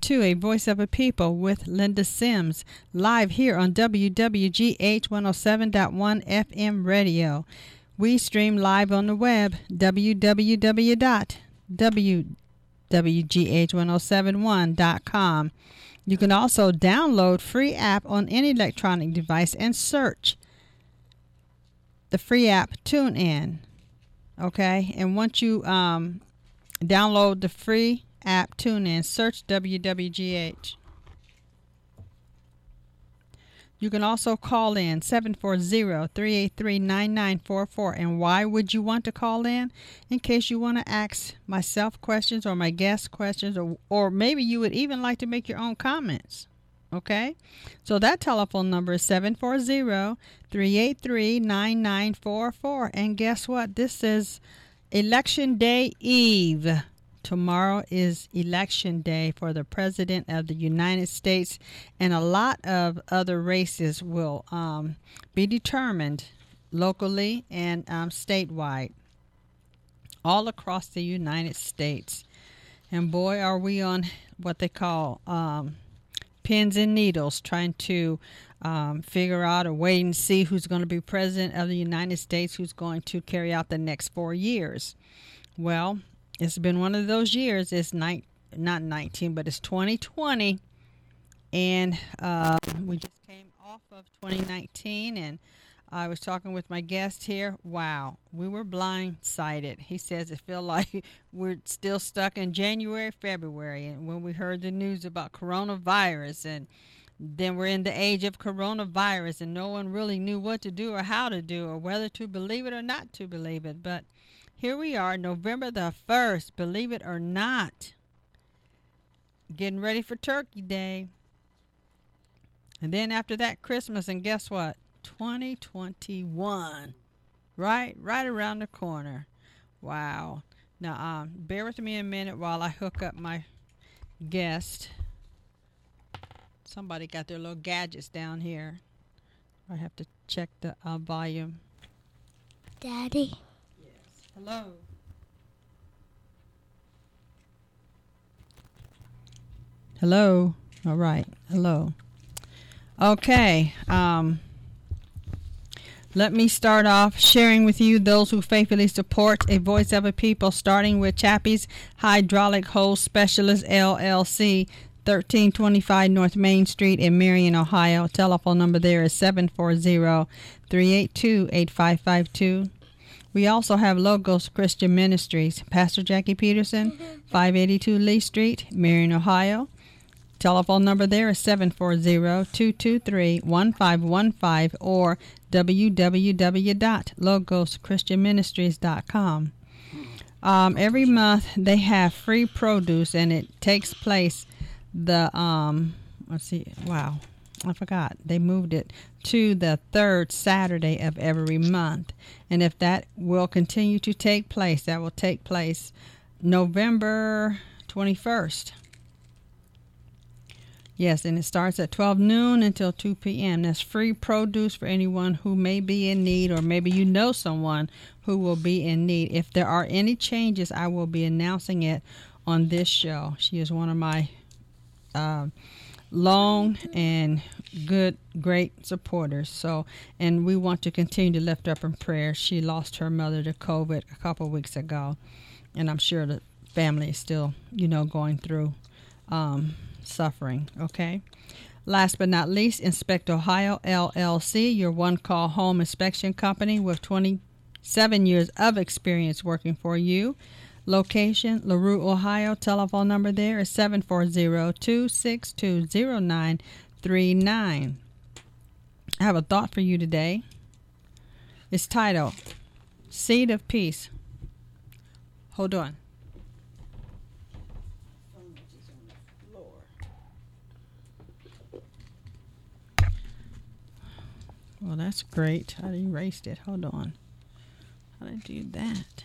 to A Voice of a People with Linda Sims, live here on WWGH 107.1 FM radio. We stream live on the web, www.wwgh1071.com. You can also download free app on any electronic device and search the free app TuneIn. Okay, and once you download the free app TuneIn, search WWGH. You can also call in 740-383-9944. And why would you want to call in? In case you want to ask myself questions or my guest questions, or maybe you would even like to make your own comments. Okay? So that telephone number is 740-383-9944. And guess what? This is Election Day Eve. Tomorrow is Election Day for the President of the United States, and a lot of other races will be determined locally and statewide, all across the United States. And boy, are we on what they call pins and needles, trying to figure out or wait and see who's going to be President of the United States, who's going to carry out the next 4 years. Well, it's been one of those years. It's not 19, but it's 2020. And we just came off of 2019. And I was talking with my guest here. Wow, we were blindsided. He says it feels like we're still stuck in January, February. And when we heard the news about coronavirus, and then we're in the age of coronavirus, and no one really knew what to do or how to do or whether to believe it or not to believe it. But here we are, November the 1st, believe it or not, getting ready for Turkey Day. And then after that, Christmas, and guess what? 2021, right around the corner. Wow. Now, bear with me a minute while I hook up my guest. Somebody got their little gadgets down here. I have to check the volume. Daddy. Hello. Hello. All right. Hello. Okay. Let me start off sharing with you those who faithfully support A Voice of a People, starting with Chappie's Hydraulic Hose Specialist, LLC, 1325 North Main Street in Marion, Ohio. Telephone number there is 740-382-8552. We also have Logos Christian Ministries, Pastor Jackie Peterson, 582 Lee Street, Marion, Ohio. Telephone number there is 740-223-1515 or www.logoschristianministries.com. Every month they have free produce, and it takes place I forgot. They moved it to the third Saturday of every month. And if that will continue to take place, that will take place November 21st. Yes, and it starts at 12 noon until 2 p.m. That's free produce for anyone who may be in need, or maybe you know someone who will be in need. If there are any changes, I will be announcing it on this show. She is one of my long and great supporters. So, and we want to continue to lift up in prayer. She lost her mother to COVID a couple of weeks ago, and I'm sure the family is still, going through suffering. Okay. Last but not least, Inspect Ohio LLC, your one-call home inspection company with 27 years of experience working for you. Location, LaRue, Ohio. Telephone number there is 740-262-0939. I have a thought for you today. It's titled, Seed of Peace. Hold on. Well, that's great. I erased it. Hold on. How did I do that?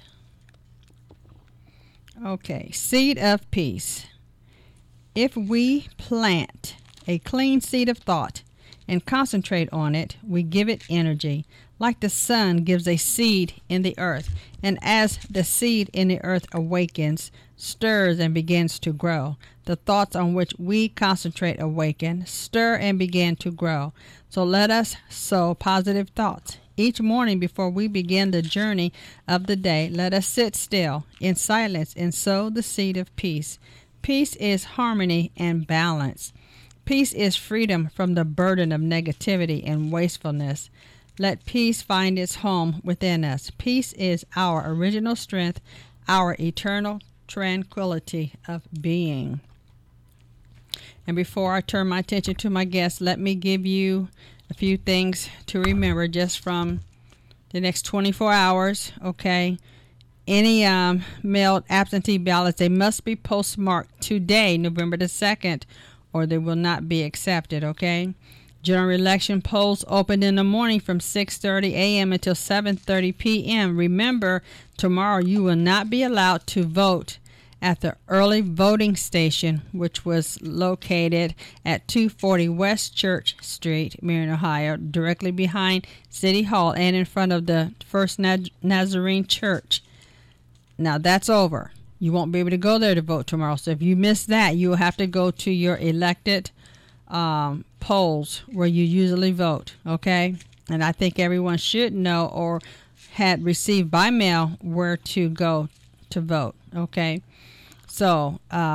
Okay, seed of peace. If we plant a clean seed of thought and concentrate on it, we give it energy. like the sun gives a seed in the earth, and as the seed in the earth awakens, stirs and begins to grow, the thoughts on which we concentrate awaken, stir and begin to grow. So let us sow positive thoughts. Each morning before we begin the journey of the day, let us sit still in silence and sow the seed of peace. Peace is harmony and balance. Peace is freedom from the burden of negativity and wastefulness. Let peace find its home within us. Peace is our original strength, our eternal tranquility of being. And before I turn my attention to my guests, let me give you a few things to remember just from the next 24 hours, okay? Any mailed absentee ballots, they must be postmarked today, November the 2nd, or they will not be accepted, okay? General election polls open in the morning from 6:30 a.m. until 7:30 p.m. Remember, tomorrow you will not be allowed to vote at the early voting station, which was located at 240 West Church Street, Marion, Ohio, directly behind City Hall and in front of the First Nazarene Church. Now, that's over. You won't be able to go there to vote tomorrow. So if you miss that, you will have to go to your elected polls where you usually vote, okay? And I think everyone should know or had received by mail where to go to vote, okay? So,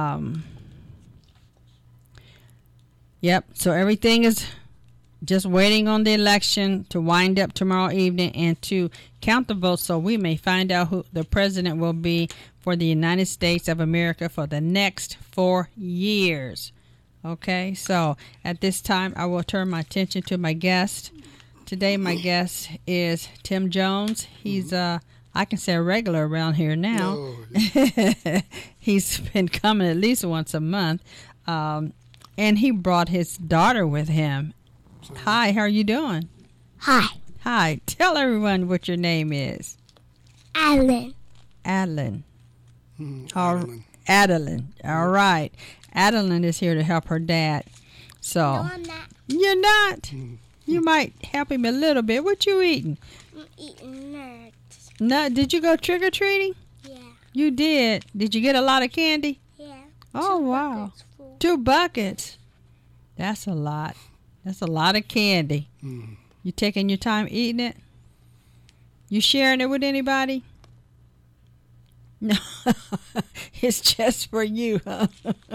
yep, so everything is just waiting on the election to wind up tomorrow evening and to count the votes so we may find out who the president will be for the United States of America for the next 4 years. Okay, so at this time, I will turn my attention to my guest. Today, my guest is Tim Jones. He's, I can say, a regular around here now. Oh. He's been coming at least once a month. And he brought his daughter with him. Hi, how are you doing? Hi. Hi. Tell everyone what your name is. Adeline. Adeline. Adeline. Adeline. All right. Adeline is here to help her dad. So No, I'm not. You're not? You might help him a little bit. What you eating? I'm eating nuts. No, did you go trick-or-treating? Yeah. You did. Did you get a lot of candy? Yeah. Oh, wow. Buckets full. 2 buckets. That's a lot. That's a lot of candy. You taking your time eating it? You sharing it with anybody? No. It's just for you, huh?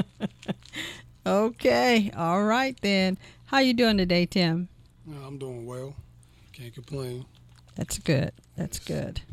Okay. All right, then. How you doing today, Tim? I'm doing well. Can't complain. That's good. That's good.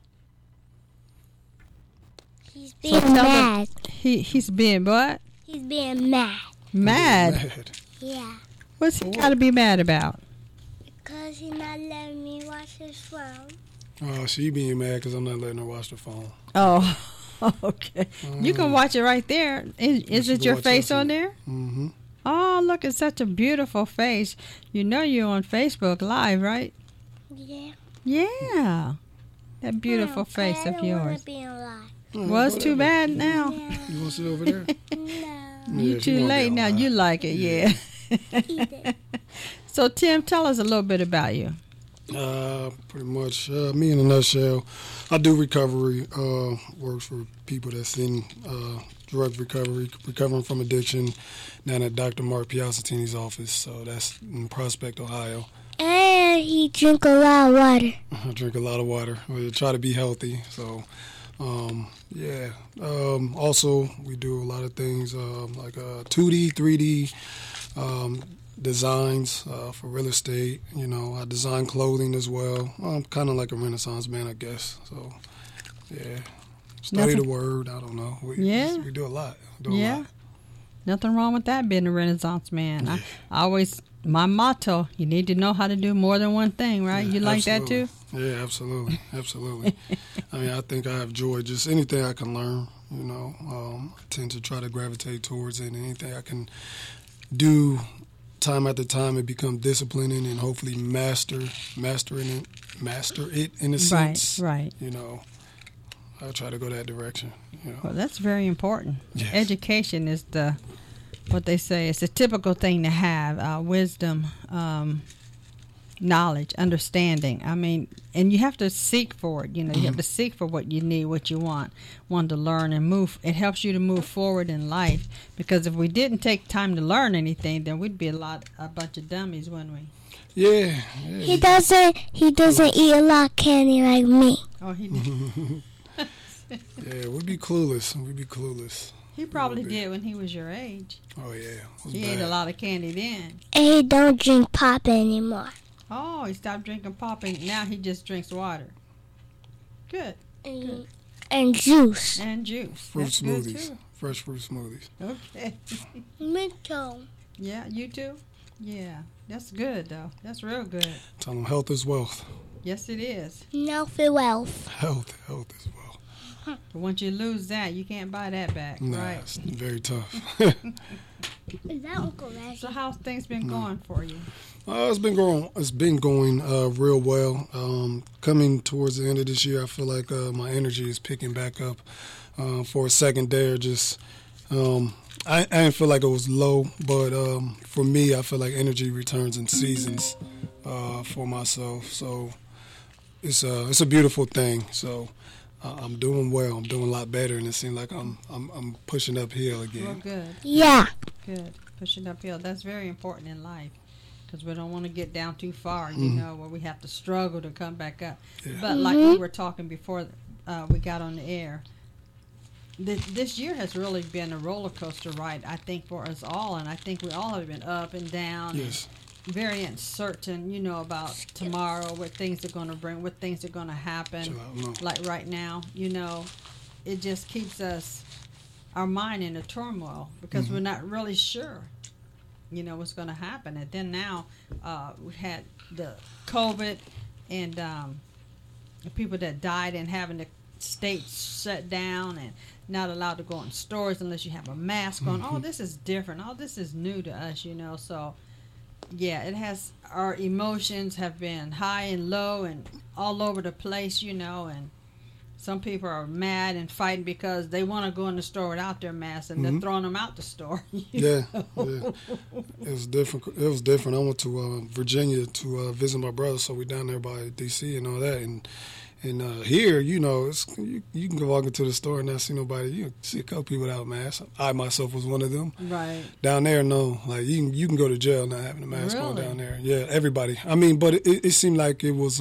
He's being mad. He's being what? He's being mad. Mad? Yeah. What's he got to be mad about? Because he's not letting me watch his phone. Oh, she being mad because I'm not letting her watch the phone. Oh, okay. You can watch it right there. Is it your face on there? Mm-hmm. Oh, look, it's such a beautiful face. You know you're on Facebook Live, right? Yeah. Yeah. That beautiful face I of don't wanna yours. be alive. Well, it's too bad now. No. You want to sit over there? No. You're too late now. You like it, yeah. Eat it. So, Tim, tell us a little bit about you. Pretty much, me in a nutshell, I do recovery, works for people that's in drug recovery, recovering from addiction, down at Dr. Mark Piazzatini's office, so that's in Prospect, Ohio. And he drink a lot of water. I drink a lot of water. We try to be healthy, so yeah. Also, we do a lot of things like 2D, 3D designs for real estate. You know, I design clothing as well. I'm kind of like a Renaissance man, I guess. So, yeah. Study the word. I don't know. We do a lot. Nothing wrong with that, being a Renaissance man. I always, my motto, you need to know how to do more than one thing, right? You like absolutely. that too? Yeah, absolutely. Absolutely. I mean, I think I have joy. Just anything I can learn, you know, I tend to try to gravitate towards it. And anything I can do time after time, it becomes disciplining and hopefully master it in a sense. Right. You know, I try to go that direction. You know. Well, that's very important. Yes. Education is what they say, it's a typical thing to have. Wisdom knowledge, understanding. I mean, and you have to seek for it. You know, you have to seek for what you need, what you want to learn and move. It helps you to move forward in life, because if we didn't take time to learn anything, then we'd be a bunch of dummies, wouldn't we? Yeah. He doesn't eat a lot of candy like me. Oh, he did. Yeah, we'd be clueless. He probably did when he was your age. Oh yeah, it was He bad. ate a lot of candy then. And he don't drink pop anymore. Oh, he stopped drinking pop, and now he just drinks water. Good. And juice. And juice. Fruit That's good, smoothies, too. fresh fruit smoothies. Okay. Me too. Yeah, you too? Yeah. That's good, though. That's real good. Tell them health is wealth. Yes, it is. No for wealth. Health is wealth. But once you lose that, you can't buy that back, Nah, right? it's very tough. Is that Uncle Reggie? So how's things been going for you? It's been going real well. Coming towards the end of this year, I feel like my energy is picking back up. For a second there, just I didn't feel like it was low, but for me, I feel like energy returns in seasons for myself. So it's a beautiful thing. So I'm doing well. I'm doing a lot better, and it seems like I'm pushing uphill again. Well, good. Yeah. Good. Pushing uphill. That's very important in life, because we don't want to get down too far, you know, where we have to struggle to come back up. Yeah. But like we were talking before we got on the air, this year has really been a roller coaster ride, I think, for us all. And I think we all have been up and down. Yes. And very uncertain, you know, about tomorrow, what things are going to bring, what things are going to happen. Chill out, no. Like right now, you know, it just keeps our mind in a turmoil, because we're not really sure, you know, what's going to happen. And then now we had the COVID, and the people that died, and having the states shut down and not allowed to go in stores unless you have a mask on. All this is different. All this is new to us, you know. So yeah, it has, our emotions have been high and low and all over the place, you know. And some people are mad and fighting because they want to go in the store without their mask, and they're throwing them out the store. Yeah. It was different. I went to Virginia to visit my brother, so we down there by D.C. and all that. And here, you know, you can go walk into the store and not see nobody. You see a couple people without masks. I myself was one of them. Right. Down there, no. Like you can go to jail not having a mask on Really? down there. Yeah, everybody. I mean, but it seemed like it was.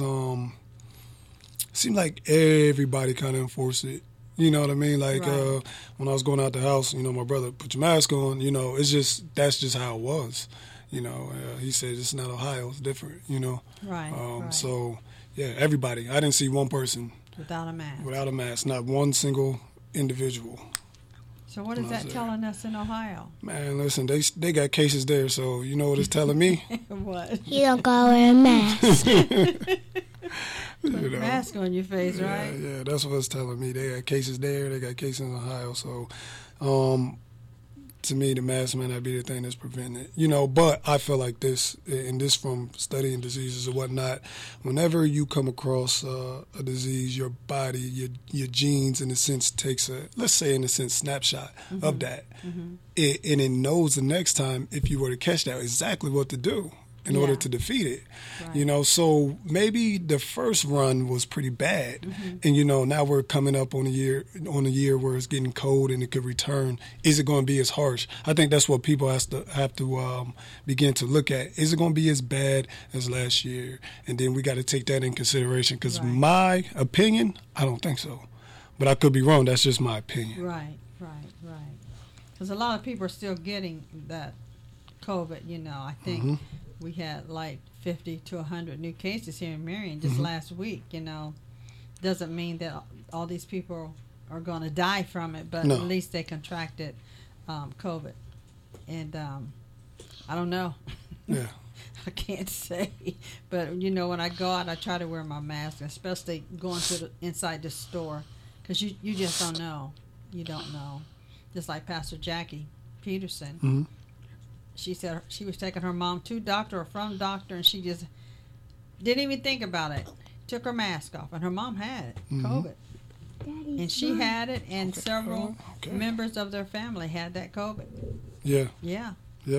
Seemed like everybody kind of enforced it. You know what I mean? Like Right. when I was going out the house, you know, my brother, put your mask on. You know, that's just how it was. You know, he said it's not Ohio, it's different. You know, Right. Right. so yeah, everybody. I didn't see one person Without a mask. without a mask, not one single individual. So what is when I was that there. telling us in Ohio? Man, listen, they got cases there, so you know what it's telling me. What? He don't go wear a mask. You know? Mask on your face, right? Yeah, that's what it's telling me. They got cases there, they got cases in Ohio. So, to me, the mask may not be the thing that's preventing it. You know, but I feel like this, and this from studying diseases and whatnot, whenever you come across a disease, your body, your genes, in a sense, takes let's say, in a sense, snapshot of that. And it knows the next time, if you were to catch that, exactly what to do in order to defeat it. Right. You know, so maybe the first run was pretty bad, and you know, now we're coming up on a year where it's getting cold and it could return. Is it going to be as harsh? I think that's what people have to begin to look at. Is it going to be as bad as last year? And then we got to take that in consideration, because Right. my opinion, I don't think so, but I could be wrong. That's just my opinion. Right. Because a lot of people are still getting that COVID, you know. I think we had like 50 to 100 new cases here in Marion just last week, you know. Doesn't mean that all these people are going to die from it, but No. at least they contracted COVID. And I don't know. Yeah. I can't say. But, you know, when I go out, I try to wear my mask, especially going to inside the store, because you just don't know. You don't know. Just like Pastor Jackie Peterson. She said she was taking her mom to doctor or from doctor, and she just didn't even think about it. Took her mask off, and her mom had it, COVID. And she had it, and several members of their family had that COVID. Yeah. Yeah. Yep.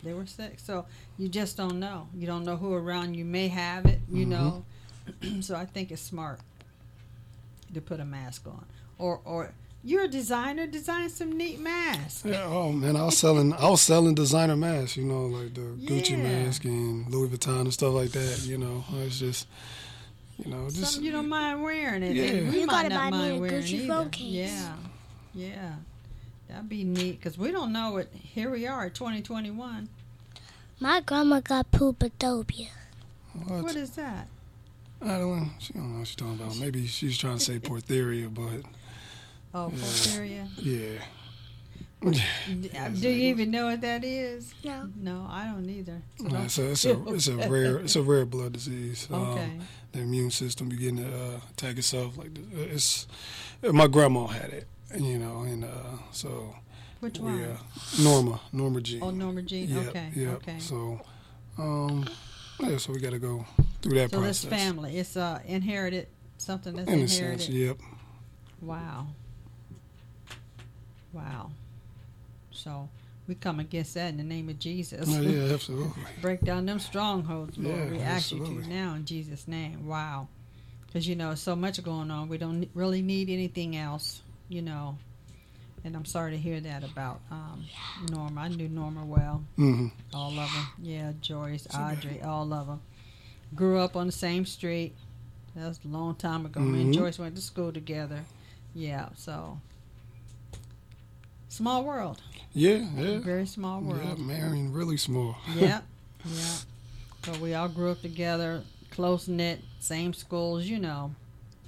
They were sick. So you just don't know. You don't know who around you may have it, you know. So I think it's smart to put a mask on. Or you're a designer, design some neat masks. Yeah, oh man, I was selling designer masks, you know, like the Gucci mask and Louis Vuitton and stuff like that, you know. It's just, you know, just something you don't mind wearing it. Yeah. And we You might gotta not buy me mind a wearing Gucci either. phone case. Yeah. That'd be neat because we don't know it. Here we are, 2021. My grandma got poopadophobia. What is that? I don't know. She don't know what she's talking about. Maybe she's trying to say porphyria, but Oh, porphyria. yeah. Do you even know what that is? No. No, I don't either. So Yeah, don't- it's a rare blood disease. Okay. The immune system begin to attack itself. Like it's my grandma had it, you know, and so Which we one? Norma Jean. Oh, Norma Jean. Yep, Okay. yep. Okay. So yeah, so we got to go through that So process. this family, it's inherited, something that's In a inherited. sense, yep. Wow. So we come against that in the name of Jesus. Oh, yeah, absolutely. Break down them strongholds, Lord. Yeah, We ask you absolutely. to now in Jesus' name. Wow. Because, you know, so much going on. We don't really need anything else, you know. And I'm sorry to hear that about Norma. I knew Norma well. Hmm. All of them. Yeah, Joyce, Audrey, all of them. Grew up on the same street. That was a long time ago. Me and Mhm. Joyce went to school together. Yeah, so. Small world. Yeah. Very small Yeah, world. Marion, really small. Yeah. But we all grew up together, close knit, same schools, you know.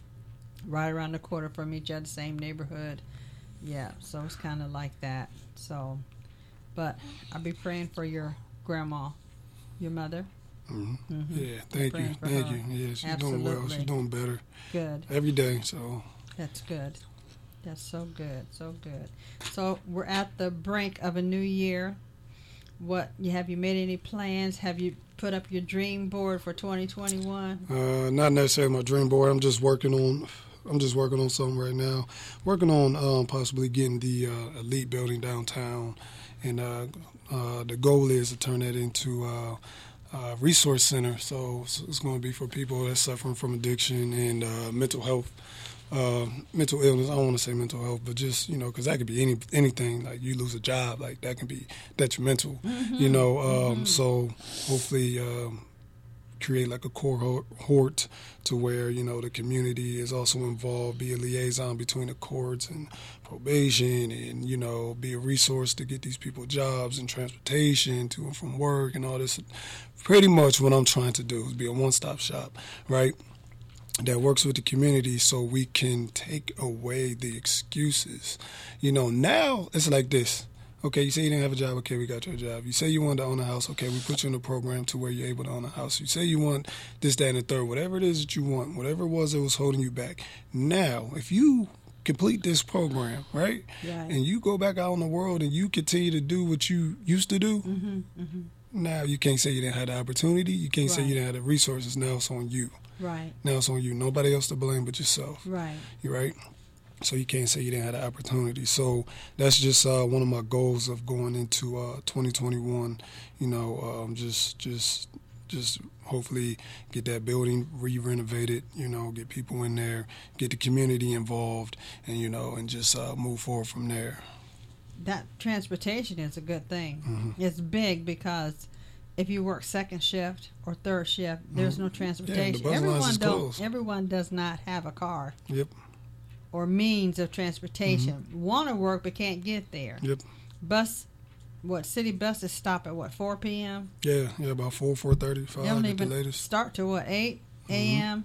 Right around the corner from each other, same neighborhood. Yeah, so it's kind of like that. So, but I'll be praying for your grandma, your mother. Mm-hmm. Mhm. Yeah, thank you. Praying for Thank her. you. Yeah, she's doing well. Absolutely. She's doing better Good. every day. So, That's good. That's so good. So good. So we're at the brink of a new year. Have you made any plans? Have you put up your dream board for 2021? not necessarily my dream board. I'm just working on something right now. Working on possibly getting the elite building downtown, and the goal is to turn that into a resource center. So it's going to be for people that's suffering from addiction and mental health. Mental illness. I don't want to say mental health, but just, you know, because that could be anything. Like you lose a job, like that can be detrimental. You know, so hopefully create like a cohort to where, you know, the community is also involved, be a liaison between the courts and probation, and, you know, be a resource to get these people jobs and transportation to and from work and all this. Pretty much what I'm trying to do is be a one-stop shop, right? That works with the community so we can take away the excuses. You know, now it's like this. Okay, you say you didn't have a job. Okay, we got you a job. You say you wanted to own a house. Okay, we put you in a program to where you're able to own a house. You say you want this, that, and the third. Whatever it is that you want, whatever it was that was holding you back. Now, if you complete this program, right, and you go back out in the world and you continue to do what you used to do, now you can't say you didn't have the opportunity. You can't say you didn't have the resources. Now it's on you. Right. Now it's on you. Nobody else to blame but yourself. Right. You're right. So you can't say you didn't have the opportunity. So that's just one of my goals of going into 2021. You know, just hopefully get that building re-renovated. You know, get people in there, get the community involved, and, you know, and just move forward from there. That transportation is a good thing. Mm-hmm. It's big because if you work second shift or third shift, there's no transportation. Yeah, the bus lines is closed. Everyone does not have a car. Yep. Or means of transportation. Want to work but can't get there. Yep. City buses stop at 4 p.m.? Yeah, about 4:30, 5 They don't at the even latest. start to 8 a.m.?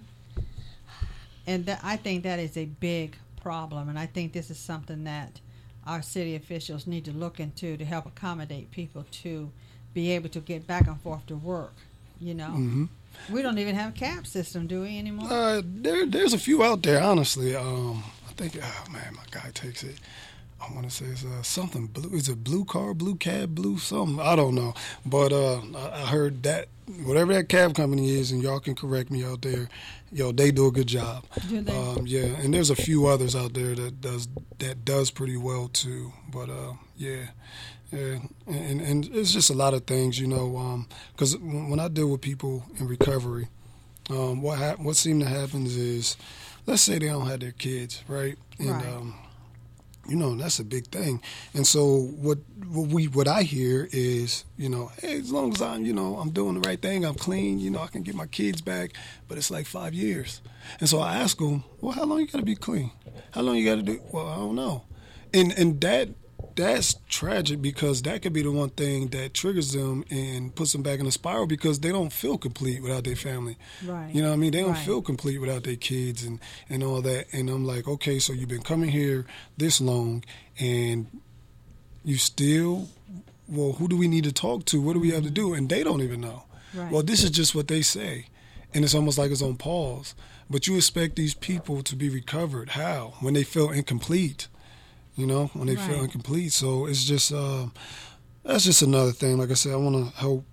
And I think that is a big problem, and I think this is something that our city officials need to look into to help accommodate people to be able to get back and forth to work, you know. We don't even have a cab system, do we, anymore? There's a few out there, honestly. I think, oh man, my guy takes it. I want to say it's something blue. Is it blue car, blue cab, blue something? I don't know. But I heard that whatever that cab company is, and y'all can correct me out there, they do a good job. Do they? Yeah, and there's a few others out there that does pretty well too. But yeah, and it's just a lot of things, because when I deal with people in recovery, what seems to happen is, let's say they don't have their kids, right? And right. That's a big thing. And so what I hear is, hey, as long as I'm doing the right thing, I'm clean, I can get my kids back, but it's like 5 years. And so I ask them, well, how long you got to be clean? How long you got to do? Well, I don't know. And that's tragic, because that could be the one thing that triggers them and puts them back in a spiral, because they don't feel complete without their family. Right. You know what I mean? They don't Right. feel complete without their kids and all that. And I'm like, okay, so you've been coming here this long, and you still, well, who do we need to talk to? What do we have to do? And they don't even know. Right. Well, this is just what they say. And it's almost like it's on pause. But you expect these people to be recovered. How? When they feel incomplete. When they feel Right. incomplete. So it's just that's just another thing. Like I said, I want to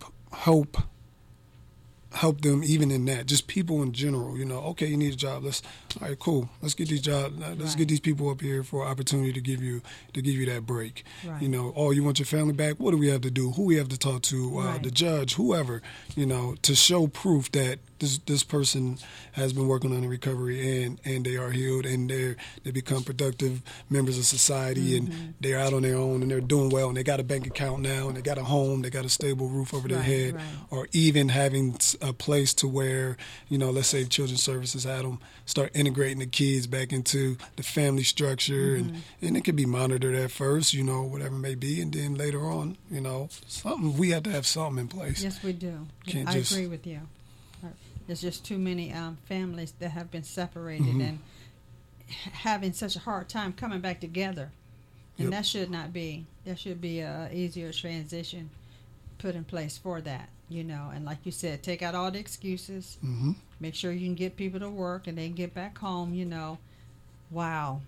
help them even in that. Just people in general. Okay, you need a job. All right, cool. Let's get these jobs. Let's Right. get these people up here for an opportunity to give you that break. Right. Oh, you want your family back? What do we have to do? Who we have to talk to? Right. The judge, whoever. To show proof that this person has been working on the recovery and they are healed, and they become productive members of society, Mm-hmm. and they're out on their own and they're doing well, and they got a bank account now, and they got a home, they got a stable roof over their Right, head, right. or even having a place to where, let's say Children's Services had them start integrating the kids back into the family structure, Mm-hmm. and it can be monitored at first, whatever it may be, and then later on, something, we have to have something in place. Yes, we do. Can't I just- agree with you. There's just too many families that have been separated Mm-hmm. and having such a hard time coming back together. And Yep. that should not be. There should be a easier transition put in place for that, And like you said, take out all the excuses. Mm-hmm. Make sure you can get people to work and they can get back home, Wow.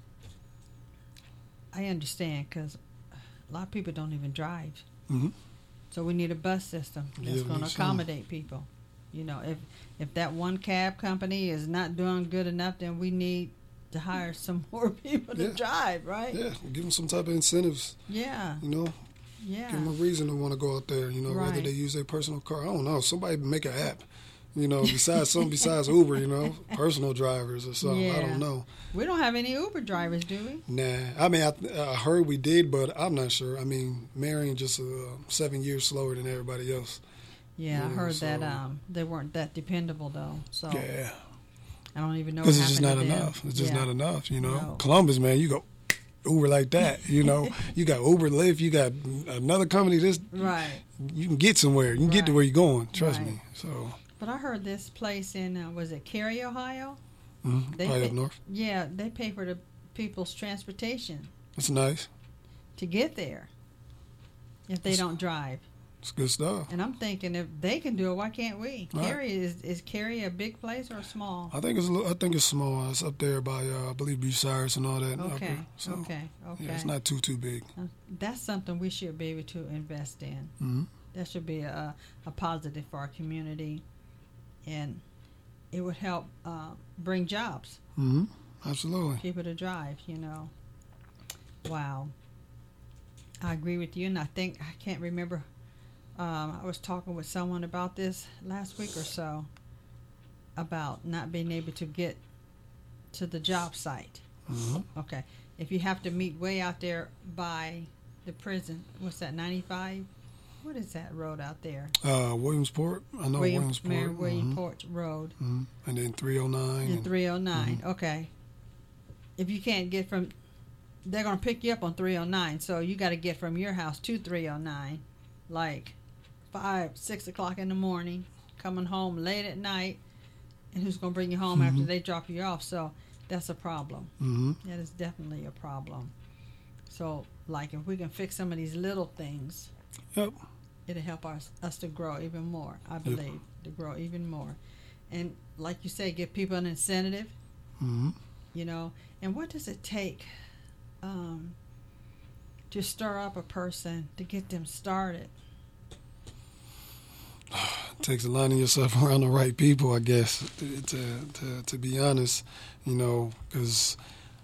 I understand, because a lot of people don't even drive. Mm-hmm. So we need a bus system that's Yeah, we going to need some. accommodate people. If that one cab company is not doing good enough, then we need to hire some more people to Yeah. drive, right? Yeah, give them some type of incentives, Yeah. Give them a reason to want to go out there, whether Right. they use their personal car. I don't know. Somebody make an app, besides Uber, personal drivers or something. I Yeah. don't know. We don't have any Uber drivers, do we? Nah. I mean, I heard we did, but I'm not sure. I mean, Marion just 7 years slower than everybody else. Yeah, I Yeah, heard that so- they weren't that dependable, though. So Yeah. I don't even know Because what it's just happened not to them. enough. It's just Yeah. not enough, No. Columbus, man, you go Uber like that, You got Uber, Lyft, you got another company. Right. You can get somewhere. You can get to Right. where you're going. Trust Right. me. So, But I heard this place in, was it Cary, Ohio? They probably pay- up north. Yeah, they pay for the people's transportation That's nice. to get there if they don't drive. It's good stuff. And I'm thinking, if they can do it, why can't we? Right. Cary is Cary a big place or small? I think it's small. It's up there by I believe Bucyrus and all that. up Okay, there. So, okay. Yeah, it's not too big. That's something we should be able to invest in. Mm-hmm. That should be a positive for our community, and it would help bring jobs, Mm-hmm. Absolutely. people to drive. Wow. I agree with you, and I can't remember. I was talking with someone about this last week or so, about not being able to get to the job site. Mm-hmm. Okay. If you have to meet way out there by the prison, what's that, 95? What is that road out there? Williamsport. I know Williamsport. Mary Williamsport Road. Mm-hmm. And then 309. And 309. Okay. If you can't get from, they're going to pick you up on 309. So you got to get from your house to 309, like 5, 6 o'clock in the morning, coming home late at night. And who's going to bring you home after they drop you off? So that's a problem. Mm-hmm. That is definitely a problem. So, like, if we can fix some of these little things, Yep. it'll help us to grow even more, I believe, to grow even more. And like you say, give people an incentive, Mm-hmm. And what does it take to stir up a person, to get them started? It takes aligning yourself around the right people, I guess, to be honest, because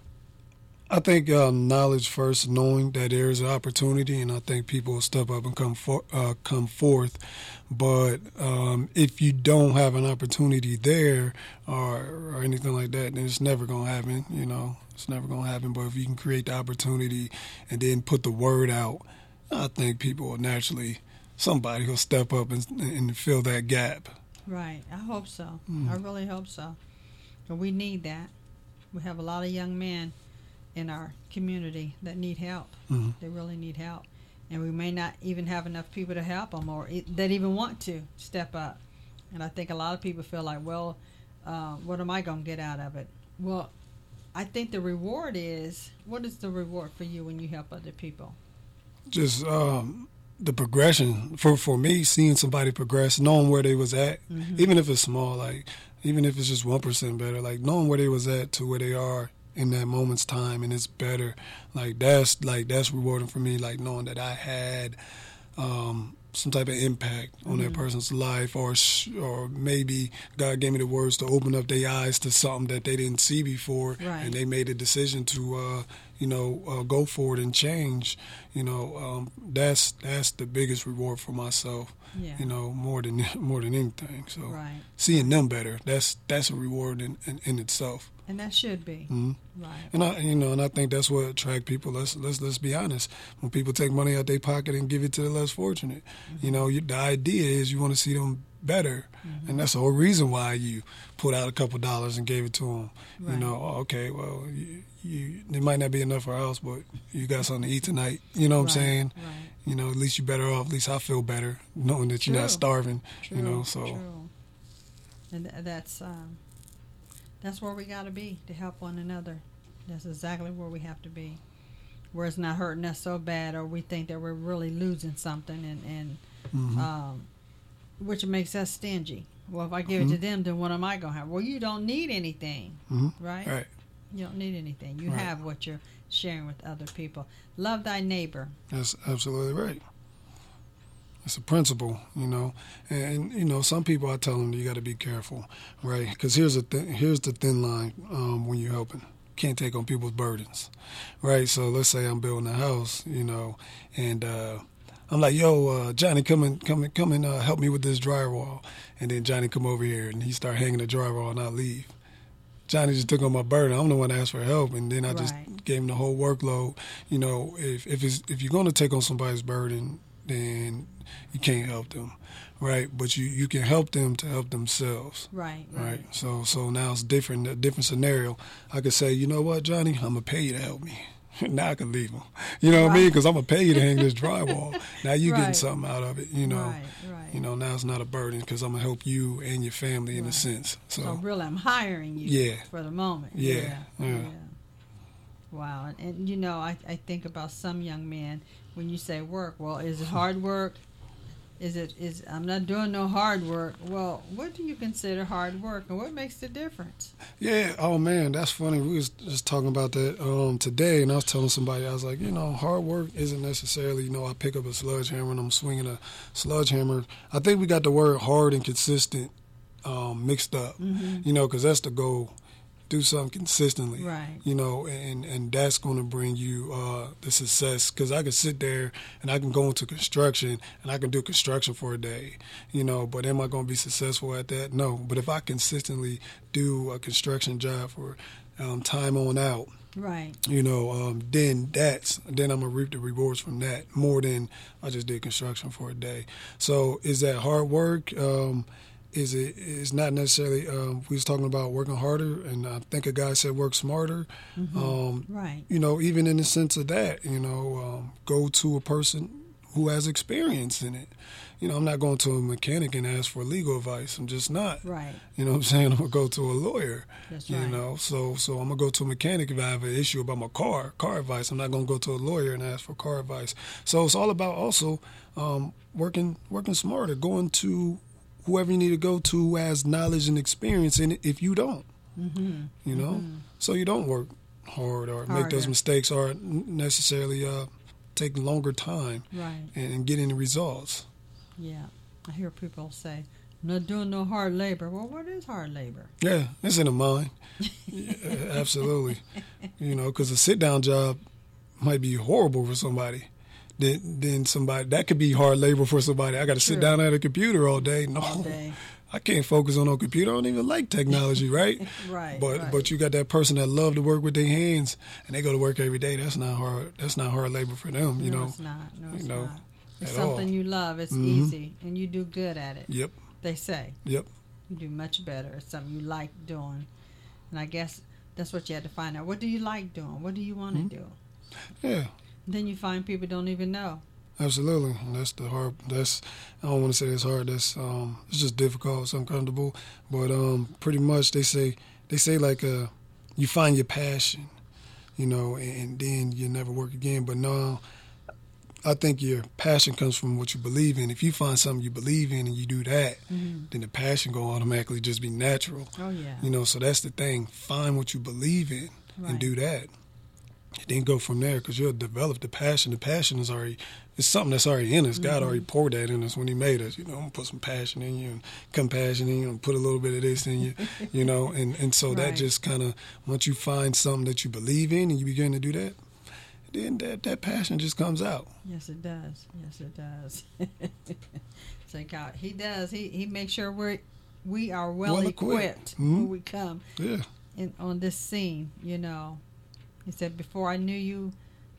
I think knowledge first, knowing that there is an opportunity, and I think people will step up and come forth. But if you don't have an opportunity there or anything like that, then it's never going to happen, It's never going to happen. But if you can create the opportunity and then put the word out, I think people will naturally, somebody will step up and fill that gap. Right. I hope so. I really hope so. But we need that. We have a lot of young men in our community that need help. They really need help. And we may not even have enough people to help them or that even want to step up. And I think a lot of people feel like, well, what am I going to get out of it? Well, I think the reward is, what is the reward for you when you help other people? Just the progression. For me, seeing somebody progress, knowing where they was at, even if it's small, like even if it's just 1% better, like knowing where they was at to where they are in that moment's time, and it's better. That's rewarding for me. Like knowing that I had some type of impact on that person's life, or maybe God gave me the words to open up their eyes to something that they didn't see before, and they made a decision to go forward and change. That's the biggest reward for myself. Yeah. More than anything. So seeing them better, that's a reward in itself. And that should be. Right. And I think that's what attract people. Let's be honest. When people take money out their pocket and give it to the less fortunate, the idea is you want to see them better, and that's the whole reason why you put out a couple dollars and gave it to them. Right. Okay, well, it might not be enough for our house, but you got something to eat tonight. You know what I'm saying? Right. At least you're better off. At least I feel better knowing that you're not starving. True. So. True. And that's where we got to be, to help one another. That's exactly where we have to be. Where it's not hurting us so bad, or we think that we're really losing something, and which makes us stingy. Well, if I give it to them, then what am I going to have? Well, you don't need anything, right? Right. You don't need anything. You have what you're sharing with other people. Love thy neighbor. That's absolutely right. It's a principle, and some people, I tell them you got to be careful, right? Because here's the thin line when you're helping. You can't take on people's burdens, right? So let's say I'm building a house, and I'm like, yo, Johnny, come and help me with this drywall, and then Johnny come over here and he start hanging the drywall, and I leave. Johnny just took on my burden. I'm the one that asked for help, and then I just gave him the whole workload. If you're going to take on somebody's burden, then you can't help them, right? But you can help them to help themselves. Right. So now it's a different scenario. I could say, you know what, Johnny, I'm going to pay you to help me. Now I can leave them. You know what I mean? Because I'm going to pay you to hang this drywall. Now you're getting something out of it, Right. Now it's not a burden because I'm going to help you and your family in a sense. So really I'm hiring you for the moment. Yeah. Wow. And I think about some young men, when you say work, well, is it hard work? Is I'm not doing no hard work. Well, what do you consider hard work, and what makes the difference? Yeah, oh man, that's funny. We was just talking about that today, and I was telling somebody, I was like, hard work isn't necessarily, I pick up a sledgehammer and I'm swinging a sledgehammer. I think we got the word hard and consistent mixed up, because that's the goal. Do something consistently, right? And that's going to bring you the success. Because I can sit there and I can go into construction and I can do construction for a day, But am I going to be successful at that? No. But if I consistently do a construction job for time on out, right? Then I'm gonna reap the rewards from that more than I just did construction for a day. So is that hard work? It's not necessarily, we was talking about working harder, and I think a guy said work smarter. Right. Even in the sense of that, go to a person who has experience in it. I'm not going to a mechanic and ask for legal advice. I'm just not. Right. You know what I'm saying? I'm going to go to a lawyer. That's right. So I'm going to go to a mechanic if I have an issue about my car advice. I'm not going to go to a lawyer and ask for car advice. So it's all about also working smarter, going to whoever you need to go to who has knowledge and experience in it if you don't, so you don't work hard or make those mistakes or necessarily take longer time Right. and getting the results. Yeah. I hear people say, not doing no hard labor. Well, what is hard labor? Yeah, it's in the mind. Yeah, absolutely. Because a sit-down job might be horrible for somebody. Then somebody, that could be hard labor for somebody. I got to sit down at a computer all day. No, All day. I can't focus on no computer. I don't even like technology, right? Right. But you got that person that love to work with their hands, and they go to work every day. That's not hard. That's not hard labor for them. No, it's not. No, it's not. It's at something all. you love. It's easy, and you do good at it. Yep. They say Yep. you do much better. It's something you like doing, and I guess that's what you had to find out. What do you like doing? What do you want to do? Yeah. Then you find people don't even know. Absolutely. And that's the hard. I don't want to say it's hard. It's just difficult. It's uncomfortable. But pretty much they say like you find your passion, and then you never work again. But no, I think your passion comes from what you believe in. If you find something you believe in and you do that, then the passion go automatically just be natural. Oh yeah. So that's the thing. Find what you believe in and do that. And then go from there, because you'll develop the passion. The passion is it's something that's already in us. God already poured that in us when He made us. Put some passion in you and compassion in you and put a little bit of this in you, and so that just kind of, once you find something that you believe in and you begin to do that, then that passion just comes out. Yes, it does. Yes, it does. So God, He does. He makes sure we are well equipped when we come on this scene. He said, before I knew you,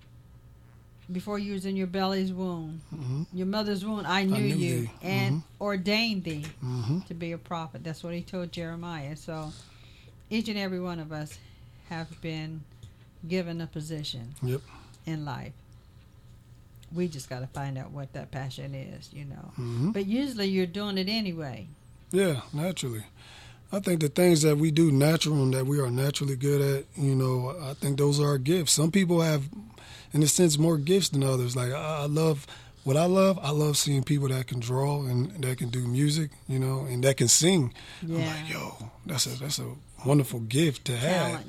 before you was in your belly's womb, your mother's womb, I knew you and ordained thee to be a prophet. That's what He told Jeremiah. So each and every one of us have been given a position in life. We just got to find out what that passion is, But usually you're doing it anyway. Yeah, naturally. I think the things that we do natural and that we are naturally good at, I think those are our gifts. Some people have, in a sense, more gifts than others. Like, I love seeing people that can draw and that can do music, and that can sing. Yeah. I'm like, yo, that's a wonderful gift to have.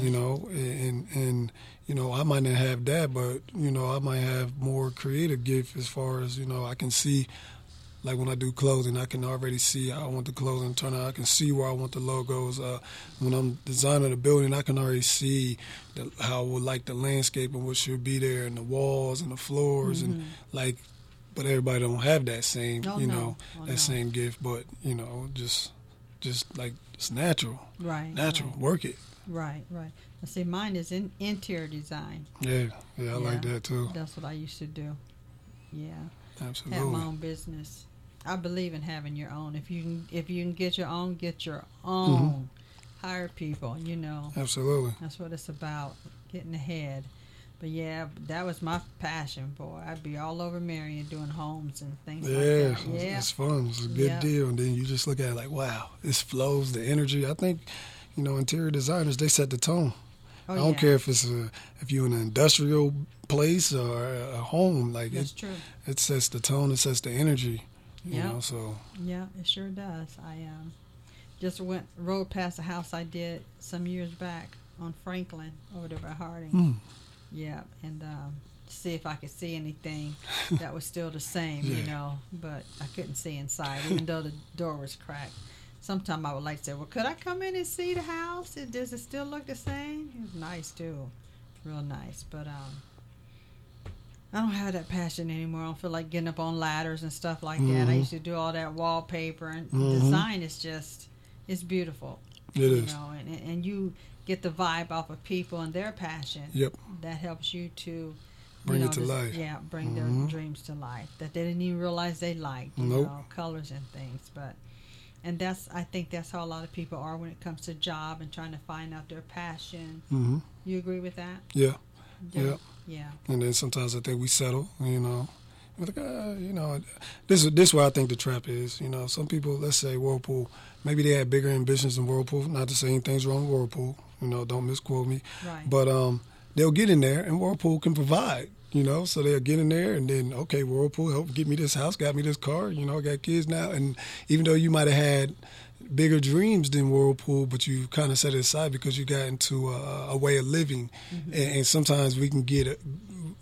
And I might not have that, but, I might have more creative gift as far as, I can see. Like when I do clothing, I can already see how I want the clothing to turn out. I can see where I want the logos. When I'm designing a building, I can already see how I would like the landscape and what should be there, and the walls and the floors, and but everybody don't have that same, same gift. But just like it's natural, right? Natural, work it. Right. See, mine is in interior design. Yeah, I like that too. That's what I used to do. Yeah, absolutely. Have my own business. I believe in having your own. If you can get your own, get your own. Hire people, Absolutely. That's what it's about, getting ahead. But yeah, that was my passion, boy. I'd be all over Marion doing homes and things like that. Yeah, it's fun. It's a good deal. And then you just look at it like, wow, this flows, the energy. I think, interior designers, they set the tone. I don't care if you're in an industrial place or a home. Like that's true. It sets the tone. It sets the energy. So yeah, it sure does. I just rode past a house I did some years back on Franklin over there by Harding. Yeah, and see if I could see anything that was still the same, but I couldn't see inside, even though the door was cracked. Sometimes I would like to say, well, could I come in and see the house? Does it still look the same? It was nice, too. Real nice. But I don't have that passion anymore. I don't feel like getting up on ladders and stuff like that. I used to do all that wallpaper, and design is just, it's beautiful. It is. And you get the vibe off of people and their passion. Yep. That helps you to bring it to life. Yeah, bring their dreams to life that they didn't even realize they liked. Colors and things. And I think that's how a lot of people are when it comes to job and trying to find out their passion. You agree with that? Yeah. Yeah. And then sometimes I think we settle, we're like, this is where I think the trap is. Some people, let's say Whirlpool, maybe they had bigger ambitions than Whirlpool. Not to say anything's wrong with Whirlpool, don't misquote me. Right. But they'll get in there and Whirlpool can provide, so they'll get in there and then, okay, Whirlpool helped get me this house, got me this car, I got kids now. And even though you might have had bigger dreams than Whirlpool, but you kind of set it aside because you got into a way of living. And sometimes we can get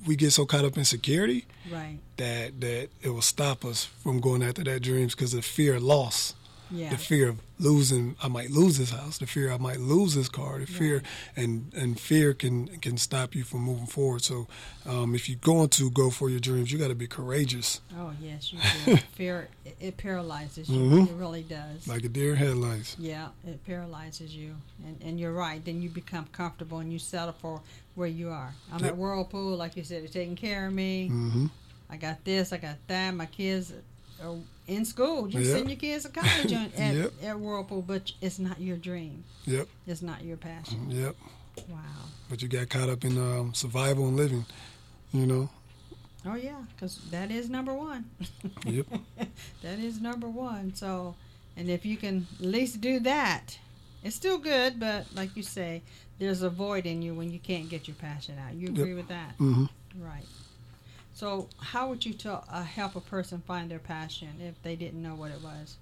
we get so caught up in security Right. that it will stop us from going after that dreams because of fear of loss. Yeah. The fear of losing, I might lose this house. The fear I might lose this car. The fear, and fear can stop you from moving forward. So, if you're going to go for your dreams, you got to be courageous. Oh yes, you do. Fear it paralyzes you. Mhm. It really does. Like a deer in headlights. Yeah, it paralyzes you, and you're right. Then you become comfortable and you settle for where you are. I'm Yep. at Whirlpool, like you said, they're taking care of me. Mm-hmm. I got this, I got that. My kids are in school. You Yep. send your kids to college at, Yep. at Whirlpool, but it's not your dream. Yep. It's not your passion. Yep. Wow. But you got caught up in survival and living. You know. Oh yeah, because that is number one. Yep. That is number one. So, and if you can at least do that, it's still good. But like you say, there's a void in you when you can't get your passion out. You agree with that? Mm-hmm. Right. So, how would you help a person find their passion if they didn't know what it was?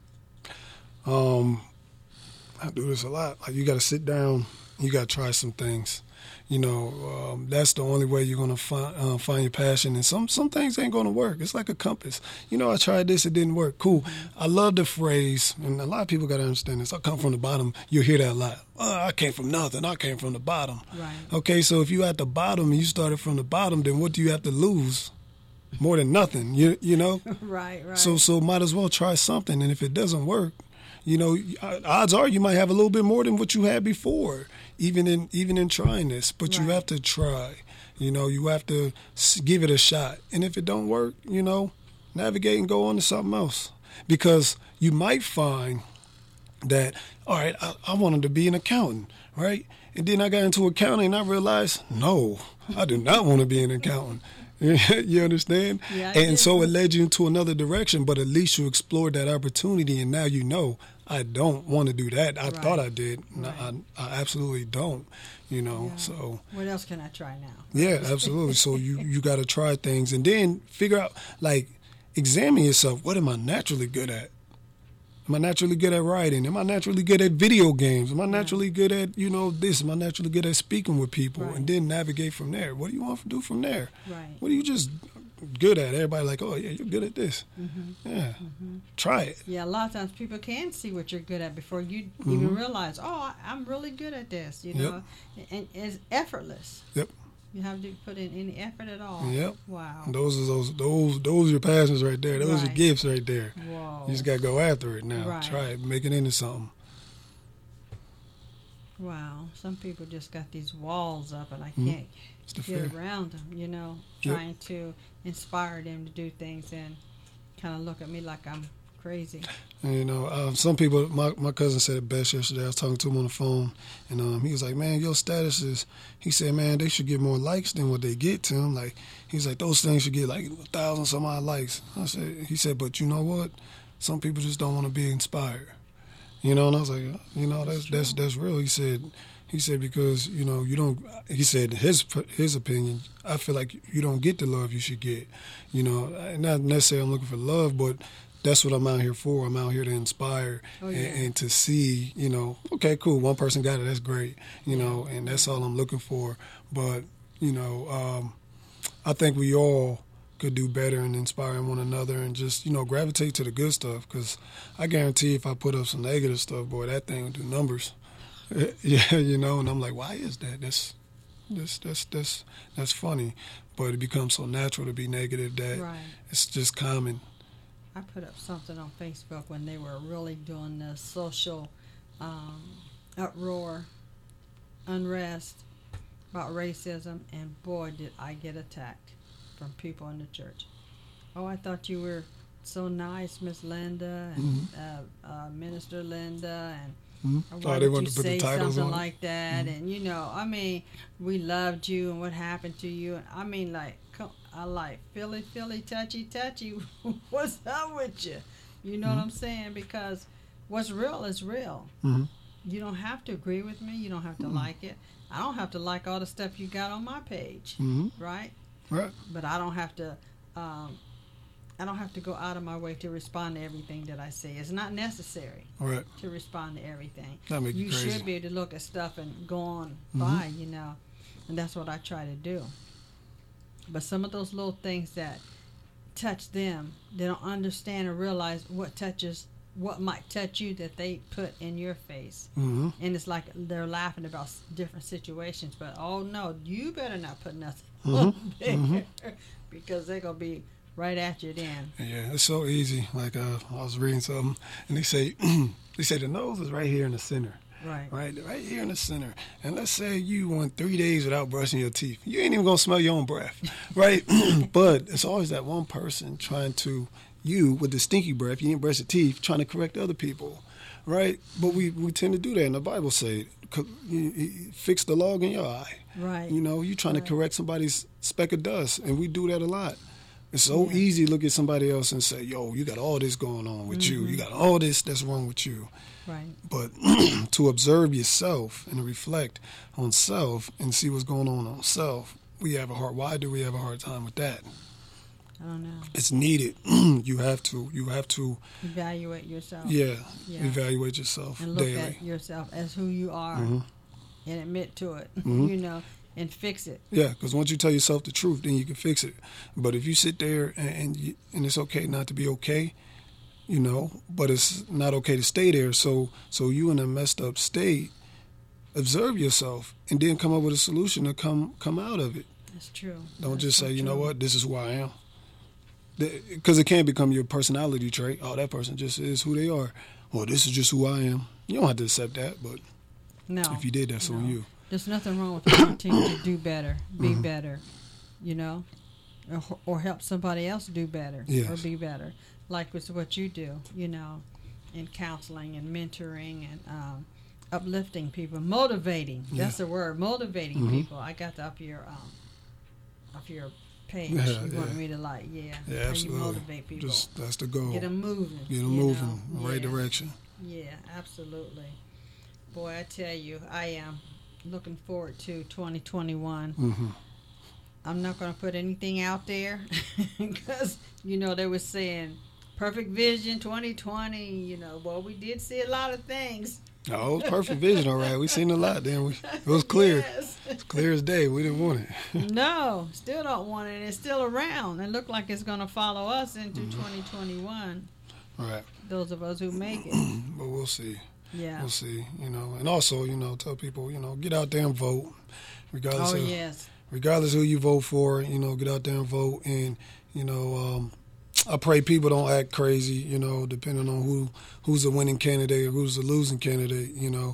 I do this a lot. Like you got to sit down. You got to try some things. You know, that's the only way you're gonna find your passion. And some things ain't gonna work. It's like a compass. You know, I tried this, it didn't work. Cool. I love the phrase, and a lot of people gotta understand this. I come from the bottom. You'll hear that a lot. I came from nothing. I came from the bottom. Right. Okay, so if you at the bottom and you started from the bottom, then what do you have to lose? More than nothing. You know. Right. So might as well try something. And if it doesn't work, you know, odds are you might have a little bit more than what you had before, even in trying this. But you have to try. You know, you have to give it a shot. And if it don't work, you know, navigate and go on to something else. Because you might find that, all right, I wanted to be an accountant, right? And then I got into accounting and I realized, no, I do not want to be an accountant. You understand? Yeah, and so it led you into another direction, but at least you explored that opportunity, and now you know, I don't want to do that. I thought I did. No, I absolutely don't, you know, so. What else can I try now? Yeah, absolutely. So you got to try things and then figure out, like, examine yourself. What am I naturally good at? Am I naturally good at writing? Am I naturally good at video games? Am I naturally good at, you know, this? Am I naturally good at speaking with people? Right. And then navigate from there. What do you want to do from there? Right. What are you just good at? Everybody like, oh, yeah, you're good at this. Mm-hmm. Yeah. Try it. Yeah, a lot of times people can see what you're good at before you even realize, oh, I'm really good at this, you know. And it's effortless. Yep. You have to put in any effort at all. Yep. Wow. Those are your passions right there. Those are gifts right there. Whoa. You just got to go after it now. Right. Try it. Make it into something. Wow. Some people just got these walls up and I can't get around them, you know, trying to inspire them to do things and kind of look at me like I'm crazy. And, you know, some people, my cousin said it best yesterday. I was talking to him on the phone, and he was like, man, your status is, he said, man, they should get more likes than what they get to him. Like, he's like, those things should get like 1,000 some odd likes. He said, but you know what? Some people just don't want to be inspired. You know, and I was like, you know, that's real. He said because, you know, you don't, he said his opinion, I feel like you don't get the love you should get. You know, not necessarily I'm looking for love, but that's what I'm out here for. I'm out here to inspire and to see, you know, okay, cool, one person got it, that's great, you know, and that's all I'm looking for. But, you know, I think we all could do better in inspiring one another and just, you know, gravitate to the good stuff, because I guarantee if I put up some negative stuff, boy, that thing will do numbers. Yeah, you know, and I'm like, why is that? That's funny, but it becomes so natural to be negative that it's just common. I put up something on Facebook when they were really doing the social uproar, unrest about racism, and boy, did I get attacked from people in the church. Oh, I thought you were so nice, Miss Linda, and Minister Linda, and why did you say something like that? And, you know, I mean, we loved you, and what happened to you? And I mean, like, I like, Philly, touchy, what's up with you? You know what I'm saying? Because what's real is real. You don't have to agree with me. You don't have to like it. I don't have to like all the stuff you got on my page, right? Right. But I don't have to go out of my way to respond to everything that I see. It's not necessary to respond to everything. You should be able to look at stuff and go on by, you know, and that's what I try to do. But some of those little things that touch them, they don't understand or realize what might touch you that they put in your face. Mm-hmm. And it's like they're laughing about different situations, but oh no, you better not put nothing Mm-hmm. on there Mm-hmm. because they're going to be right at you then. Yeah, it's so easy. Like I was reading something, and they say the nose is right here in the center. Right here in the center. And let's say you went 3 days without brushing your teeth. You ain't even going to smell your own breath, right? But it's always that one person trying to, you with the stinky breath, you didn't brush your teeth, trying to correct other people, right? But we tend to do that. And the Bible says, fix the log in your eye. Right. You know, you trying to correct somebody's speck of dust, and we do that a lot. It's so easy to look at somebody else and say, yo, you got all this going on with you. You got all this that's wrong with you. Right. But to observe yourself and to reflect on self and see what's going on self, we have a hard. Why do we have a hard time with that? I don't know. It's needed. You have to Evaluate yourself. Yeah. Evaluate yourself and look daily. at yourself as who you are Mm-hmm. and admit to it, Mm-hmm. And fix it. Yeah, because once you tell yourself the truth, then you can fix it. But if you sit there and it's okay not to be okay, but it's not okay to stay there. So you in a messed up state, observe yourself and then come up with a solution to come out of it. That's true. Don't just say, you know what, this is who I am. Because it can become your personality trait. Oh, that person just is who they are. Well, this is just who I am. You don't have to accept that, but if you did, that's on you. There's nothing wrong with wanting to do better, be better, or help somebody else do better or be better. Like with what you do, in counseling and mentoring and uplifting people, motivating. That's the word, motivating people. I got that off your page. You wanted me to absolutely. You motivate people. That's the goal. Get them moving. Get them moving in the right direction. Yeah, absolutely. Boy, I tell you, I am looking forward to 2021. Mm-hmm. I'm not going to put anything out there because, they were saying perfect vision 2020, well, we did see a lot of things. Oh, it was perfect vision, all right. We seen a lot, didn't we? It was clear. Yes. It's clear as day. We didn't want it. No, still don't want it. It's still around. It looked like it's going to follow us into 2021. Right. Those of us who make it. But we'll see. Yeah. We'll see, And also, tell people, get out there and vote. Regardless who you vote for, get out there and vote. And, I pray people don't act crazy, depending on who's the winning candidate or who's the losing candidate,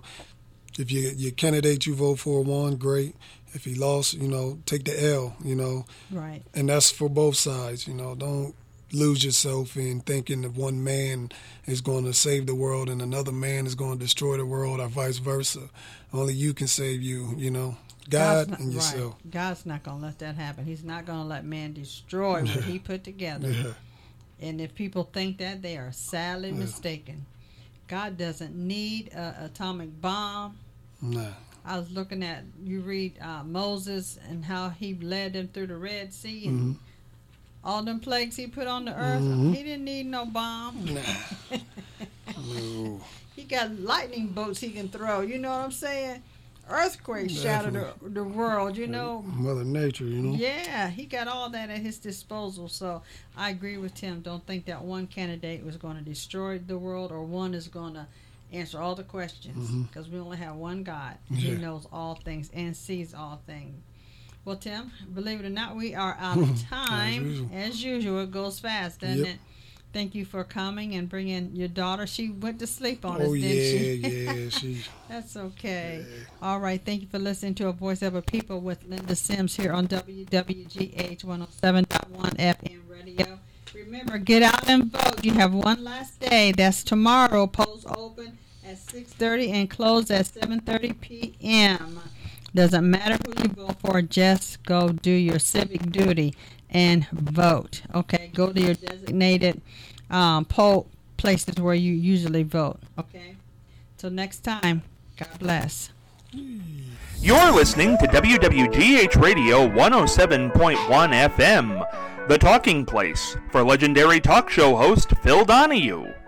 If your candidate you vote for won, great. If he lost, take the L, Right. And that's for both sides, Don't lose yourself in thinking that one man is going to save the world and another man is going to destroy the world or vice versa. Only you can save you, God and yourself. Right. God's not going to let that happen. He's not going to let man destroy what he put together. Yeah. And if people think that, they are sadly mistaken. God doesn't need an atomic bomb. Nah. I was looking at, you read Moses and how he led them through the Red Sea and all them plagues he put on the earth. He didn't need no bomb. Nah. No. He got lightning bolts he can throw. You know what I'm saying? Earthquakes shatter the world, Mother Nature, Yeah, he got all that at his disposal. So I agree with Tim. Don't think that one candidate was going to destroy the world or one is going to answer all the questions because we only have one God. He knows all things and sees all things. Well, Tim, believe it or not, we are out of time. As usual, it goes fast, doesn't it? Thank you for coming and bringing your daughter. She went to sleep on us, didn't she? She. That's okay. Yeah. All right. Thank you for listening to A Voice of a People with Linda Sims here on WWGH 107.1 FM radio. Remember, get out and vote. You have one last day. That's tomorrow. Polls open at 6:30 and close at 7:30 p.m. Doesn't matter who you vote for. Just go do your civic duty and vote. Okay, go to your designated poll places where you usually vote. Okay, till next time, God bless. You're listening to WWGH Radio 107.1 FM, the talking place for legendary talk show host Phil Donahue.